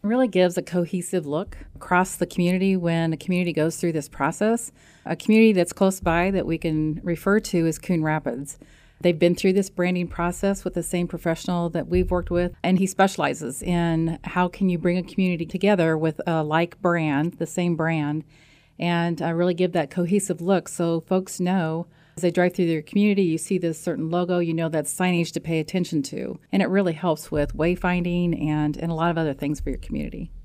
It really gives a cohesive look across the community when a community goes through this process. A community that's close by that we can refer to is Coon Rapids. They've been through this branding process with the same professional that we've worked with, and he specializes in how can you bring a community together with a like brand, the same brand, and really give that cohesive look so folks know as they drive through their community, you see this certain logo, you know that's signage to pay attention to. And it really helps with wayfinding and a lot of other things for your community.